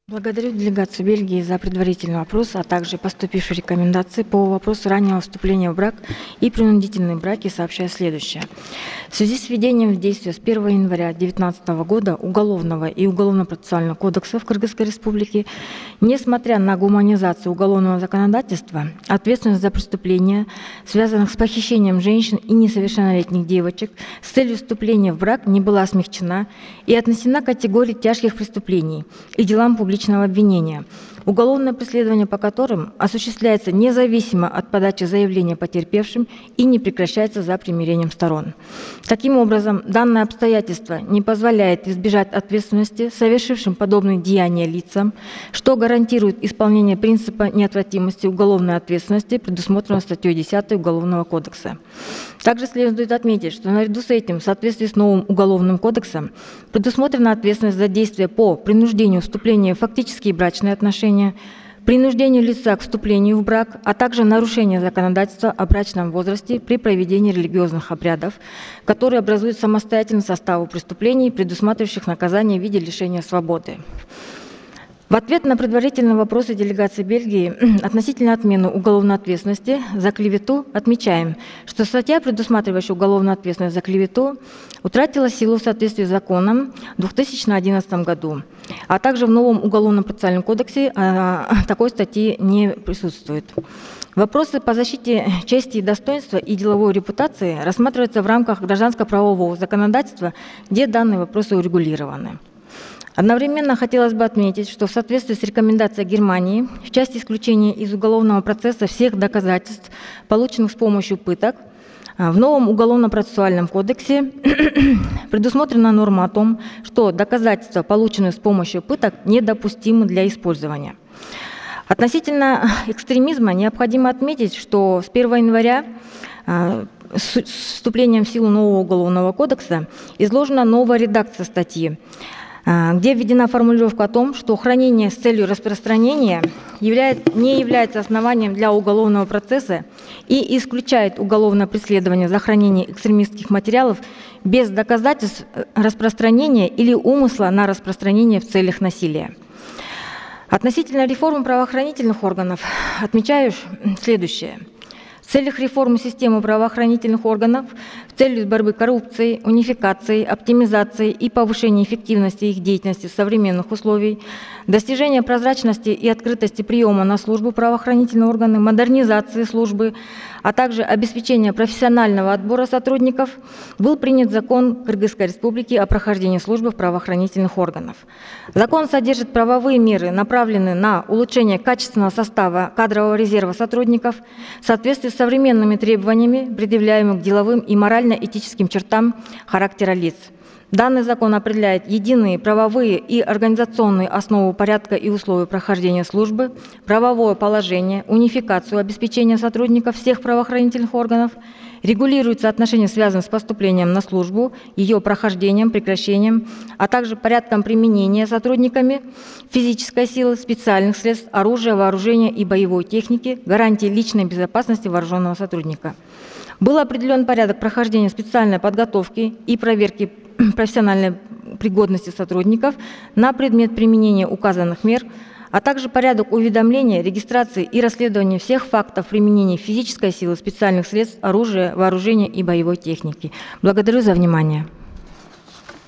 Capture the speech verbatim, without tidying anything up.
Благодарю делегацию Бельгии за предварительный вопрос, а также поступившие рекомендации по вопросу раннего вступления в брак и принудительные браки, сообщаю следующее. В связи с введением в действие с первого января две тысячи девятнадцатого года Уголовного и Уголовно-процессуального кодексов Кыргызской Республики, несмотря на гуманизацию уголовного законодательства, ответственность за преступления, связанных с похищением женщин и несовершеннолетних девочек, с целью вступления в брак не была смягчена и отнесена к категории тяжких преступлений и делам публичного обвинения, уголовное преследование по которым осуществляется независимо от подачи заявления потерпевшим и не прекращается за примирением сторон. Таким образом, данное обстоятельство не позволяет избежать ответственности совершившим подобные деяния лицам, что гарантирует исполнение принципа неотвратимости уголовной ответственности, предусмотренного статьей десятой Уголовного кодекса. Также следует отметить, что наряду с этим, в соответствии с новым Уголовным кодексом, предусмотрена ответственность за действия по принуждению вступления в фактические брачные отношения, принуждению лица к вступлению в брак, а также нарушение законодательства о брачном возрасте при проведении религиозных обрядов, которые образуют самостоятельно составу преступлений, предусматривающих наказание в виде лишения свободы. В ответ на предварительные вопросы делегации Бельгии относительно отмены уголовной ответственности за клевету отмечаем, что статья, предусматривающая уголовную ответственность за клевету, утратила силу в соответствии с законом в две тысячи одиннадцатом году, а также в новом Уголовном процессуальном кодексе такой статьи не присутствует. Вопросы по защите чести и достоинства и деловой репутации рассматриваются в рамках гражданско-правового законодательства, где данные вопросы урегулированы. Одновременно хотелось бы отметить, что в соответствии с рекомендацией Германии в части исключения из уголовного процесса всех доказательств, полученных с помощью пыток, в новом Уголовно-процессуальном кодексе предусмотрена норма о том, что доказательства, полученные с помощью пыток, недопустимы для использования. Относительно экстремизма необходимо отметить, что с первого января с вступлением в силу нового Уголовного кодекса изложена новая редакция статьи, где введена формулировка о том, что хранение с целью распространения является, не является основанием для уголовного процесса и исключает уголовное преследование за хранение экстремистских материалов без доказательств распространения или умысла на распространение в целях насилия. Относительно реформы правоохранительных органов отмечаю следующее. В целях реформы системы правоохранительных органов, в целях борьбы с коррупцией, унификацией, оптимизацией и повышения эффективности их деятельности в современных условиях, достижения прозрачности и открытости приема на службу правоохранительные органы, модернизации службы, а также обеспечения профессионального отбора сотрудников, был принят закон Кыргызской Республики о прохождении службы в правоохранительных органах. Закон содержит правовые меры, направленные на улучшение качественного состава кадрового резерва сотрудников в соответствии с современными требованиями, предъявляемыми к деловым и морально-этическим чертам характера лиц. Данный закон определяет единые правовые и организационные основы порядка и условий прохождения службы, правовое положение, унификацию обеспечения сотрудников всех правоохранительных органов, регулируются отношения, связанные с поступлением на службу, ее прохождением, прекращением, а также порядком применения сотрудниками физической силы, специальных средств, оружия, вооружения и боевой техники, гарантии личной безопасности вооруженного сотрудника. Был определен порядок прохождения специальной подготовки и проверки профессиональной пригодности сотрудников на предмет применения указанных мер, а также порядок уведомления, регистрации и расследования всех фактов применения физической силы, специальных средств, оружия, вооружения и боевой техники. Благодарю за внимание.